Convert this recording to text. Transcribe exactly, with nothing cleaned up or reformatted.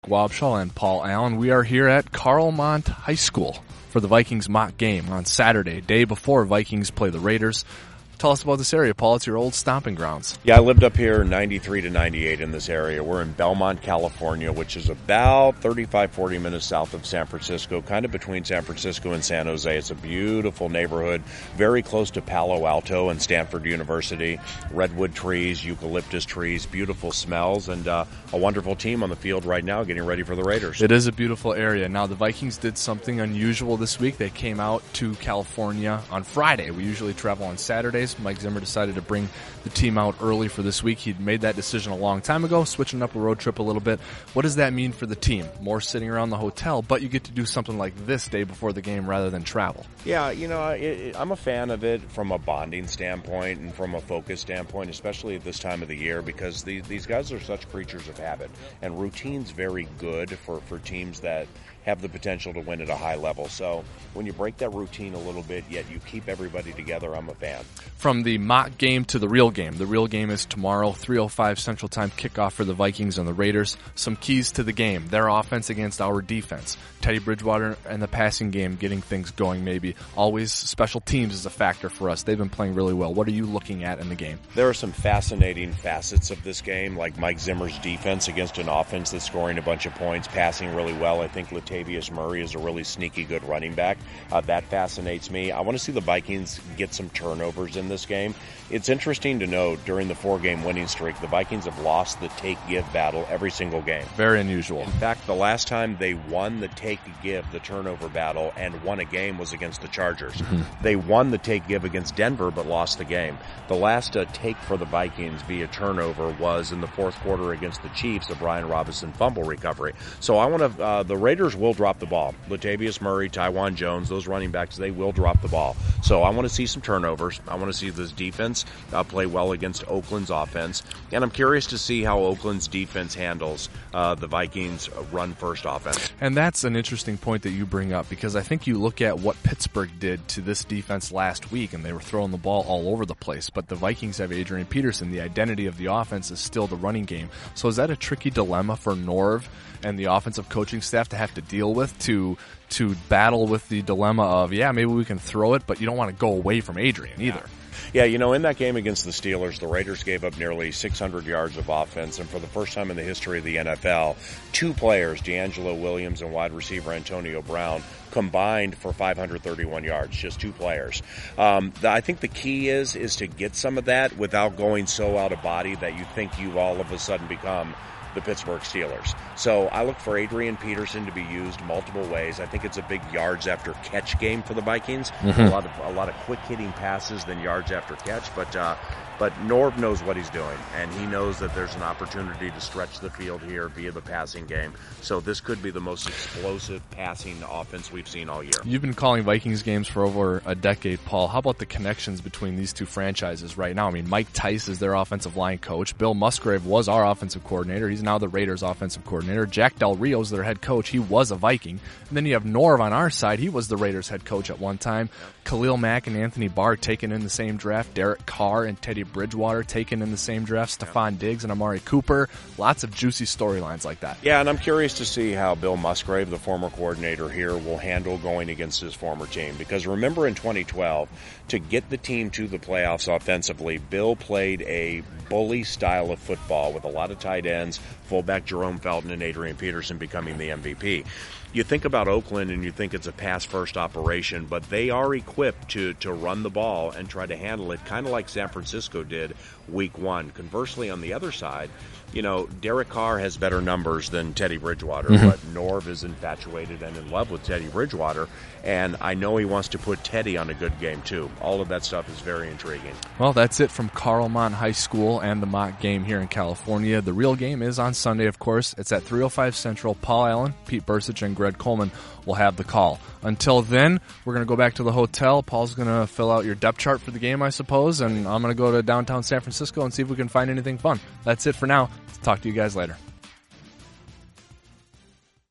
Wabshall and Paul Allen. We are here at Carlmont High School for the Vikings mock game on Saturday, day before Vikings play the Raiders. Tell us about this area, Paul. It's your old stomping grounds. Yeah, I lived up here ninety-three to ninety-eight in this area. We're in Belmont, California, which is about thirty-five, forty minutes south of San Francisco, kind of between San Francisco and San Jose. It's a beautiful neighborhood, very close to Palo Alto and Stanford University. Redwood trees, eucalyptus trees, beautiful smells, and uh, a wonderful team on the field right now getting ready for the Raiders. It is a beautiful area. Now, the Vikings did something unusual this week. They came out to California on Friday. We usually travel on Saturdays. Mike Zimmer decided to bring the team out early for this week. He'd made that decision a long time ago, switching up a road trip a little bit. What does that mean for the team? More sitting around the hotel, but you get to do something like this day before the game rather than travel. Yeah, you know, it, it, I'm a fan of it from a bonding standpoint and from a focus standpoint, especially at this time of the year, because these, these guys are such creatures of habit, and routine's very good for, for teams that have the potential to win at a high level. So when you break that routine a little bit, yet you keep everybody together, I'm a fan. From the mock game to the real game. The real game is tomorrow, three oh five Central Time kickoff for the Vikings and the Raiders. Some keys to the game. Their offense against our defense. Teddy Bridgewater and the passing game getting things going maybe. Always special teams is a factor for us. They've been playing really well. What are you looking at in the game? There are some fascinating facets of this game, like Mike Zimmer's defense against an offense that's scoring a bunch of points, passing really well. I think Latavius Murray is a really sneaky good running back. Uh, that fascinates me. I want to see the Vikings get some turnovers in this game. It's interesting to note during the four-game winning streak, the Vikings have lost the take-give battle every single game. Very unusual. In fact, the last time they won the take-give, the turnover battle, and won a game was against the Chargers. Mm-hmm. They won the take-give against Denver, but lost the game. The last uh, take for the Vikings via turnover was in the fourth quarter against the Chiefs, a Brian Robinson fumble recovery. So I want to, uh, the Raiders will drop the ball. Latavius Murray, Tywan Jones, those running backs, they will drop the ball. So I want to see some turnovers. I want to see this defense uh, play well against Oakland's offense. And I'm curious to see how Oakland's defense handles uh, the Vikings' run-first offense. And that's an interesting point that you bring up, because I think you look at what Pittsburgh did to this defense last week, and they were throwing the ball all over the place. But the Vikings have Adrian Peterson. The identity of the offense is still the running game. So is that a tricky dilemma for Norv and the offensive coaching staff to have to deal with, to to battle with the dilemma of, yeah, maybe we can throw it, but you don't want to go away from Adrian either? Yeah. Yeah, you know, in that game against the Steelers, the Raiders gave up nearly six hundred yards of offense, and for the first time in the history of the N F L, two players, D'Angelo Williams and wide receiver Antonio Brown, combined for five hundred thirty-one yards, just two players. Um, the, I think the key is is to get some of that without going so out of body that you think you've all of a sudden become the Pittsburgh Steelers. So I look for Adrian Peterson to be used multiple ways. I think it's a big yards after catch game for the Vikings. Mm-hmm. A lot of a lot of quick hitting passes than yards after catch, but uh, but Norv knows what he's doing, and he knows that there's an opportunity to stretch the field here via the passing game. So this could be the most explosive passing offense we've seen all year. You've been calling Vikings games for over a decade, Paul. How about the connections between these two franchises right now? I mean, Mike Tice is their offensive line coach. Bill Musgrave was our offensive coordinator. He's now the Raiders offensive coordinator. Jack Del Rio is their head coach. He was a Viking. And then you have Norv on our side. He was the Raiders head coach at one time. Khalil Mack and Anthony Barr taken in the same draft. Derek Carr and Teddy Bridgewater taken in the same draft. Stephon Diggs and Amari Cooper. Lots of juicy storylines like that. Yeah, and I'm curious to see how Bill Musgrave, the former coordinator here, will handle going against his former team. Because remember in twenty twelve, to get the team to the playoffs offensively, Bill played a bully style of football with a lot of tight ends, fullback Jerome Felton and Adrian Peterson becoming the M V P. You think about Oakland and you think it's a pass-first operation, but they are equipped to, to run the ball and try to handle it, kind of like San Francisco did week one. Conversely, on the other side, you know, Derek Carr has better numbers than Teddy Bridgewater, mm-hmm. but Norv is infatuated and in love with Teddy Bridgewater, and I know he wants to put Teddy on a good game too. All of that stuff is very intriguing. Well, that's it from Carlmont High School and the mock game here in California. The real game is on Sunday, of course. It's at three oh five Central. Paul Allen, Pete Bursich, and Greg Coleman will have the call. Until then, we're going to go back to the hotel. Paul's going to fill out your depth chart for the game, I suppose, and I'm going to go to downtown San Francisco and see if we can find anything fun. That's it for now. Talk to you guys later.